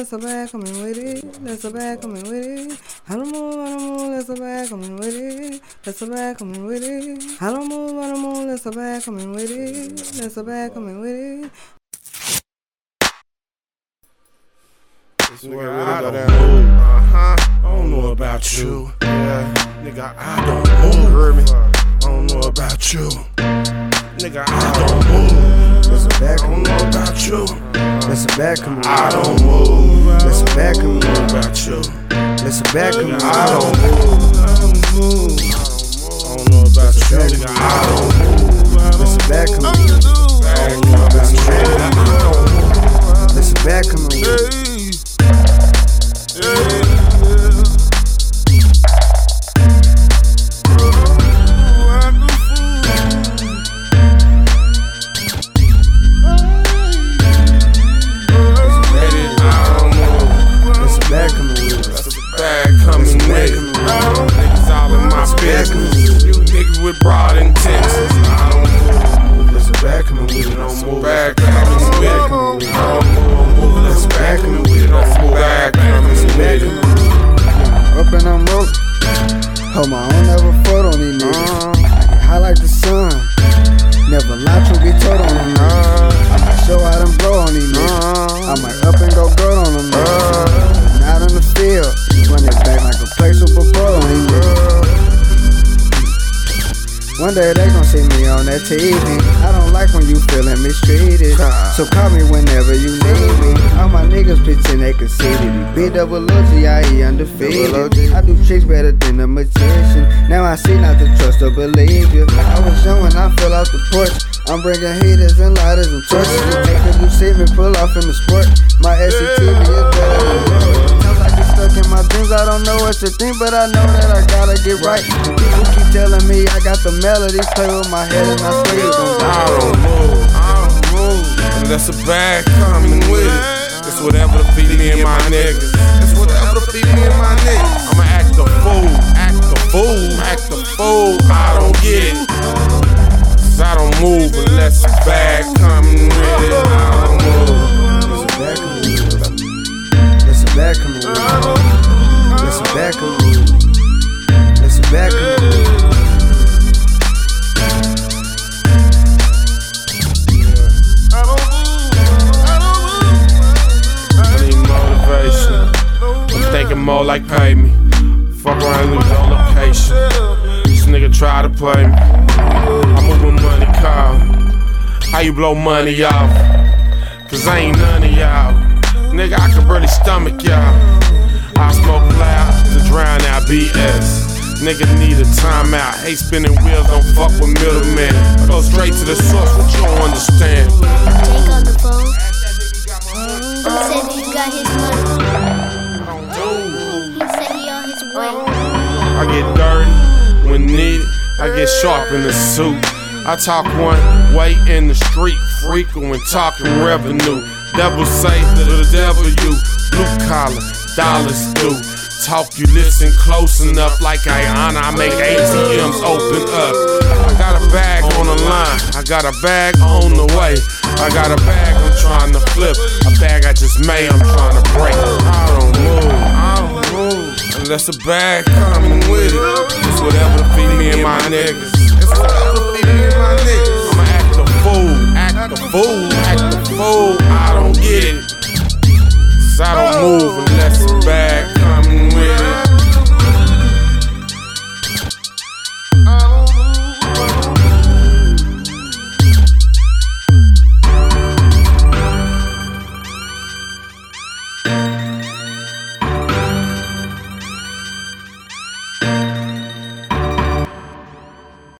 That's a bag coming with it. That's a bag coming with it. I don't move, that's a bag coming with it. That's a bag coming with it. I don't move, that's a bag coming with it. That's a bag coming with it. I don't know about you. Yeah, nigga, I don't move. Heard me? I don't know about you. Nigga, I don't move. That's a bad coming. I don't know about you. That's a bad coming. I don't move. That's a bad coming. I don't know about you. That's a bad coming. I don't move. I don't move. I don't know about you. Nigga, I don't move. That's a bad coming. I don't know about you. That's a bad coming. Niggas all in my business. You niggas with broad intentions. I don't move. That's a bad coming with it. Don't move. Bad coming with it. I don't move. That's bad coming with it. Don't move. Bad coming with it. Up and I'm rolling. Hold my own, never fold on these niggas. I get high like the sun. Never lie, truth be told on them niggas. I might show how them blow on these niggas. I might up and go gold on them niggas. Out in the field, run it back like a play Super Bowl on these niggas. One day they gon' see me on that TV. I don't like when you feelin' mistreated, so call me whenever you need me. All my niggas pitchin' they conceited. B-double-O-G, I.E. undefeated. I do tricks better than a magician. Now I see not to trust or believe you. I was young when I fell off the porch. I'm bringing heaters and lighters and torches. Niggas you see me pull off in the sport. My SCTV is better than yours. Stuck in my dreams, I don't know what to think, but I know that I gotta get right. People keep telling me I got the melody, play with my head and I swear you gon' die. I don't move. And that's a bad coming with it. It's whatever to feed me and my niggas. It's whatever to feed me and my niggas. I'ma act a fool, act a fool, act a fool. I don't get it. Cause I don't move unless it's bad coming with it. I don't move. That's a bad coming. That's a bad coming. That's a bad coming. I need motivation. I'm thinking more like pay me. Fuck around, lose your location. This nigga try to play me. I move with money, call. How you blow money off? Cause I ain't none of y'all. Nigga, I can barely stomach y'all. I smoke loud to drown out BS. Nigga need a timeout. Hate spinning wheels, don't fuck with middlemen. I go straight to the source, what you don't understand. Jake on the phone. He said that you got his money. He said he on his way. I get dirty when needed. I get sharp in the suit. I talk one way in the street, frequent when talking revenue. Devil say to the devil you, blue collar, dollars do. Talk you listen close enough like Ayana, I make ATMs open up. I got a bag on the line, I got a bag on the way. I got a bag I'm trying to flip, a bag I just made I'm trying to break. I don't move, unless a bag coming with it. It's whatever to feed me and my niggas. It's whatever to feed me and my niggas. I'ma act a fool, act a fool, act a fool. I don't get it, cause I don't move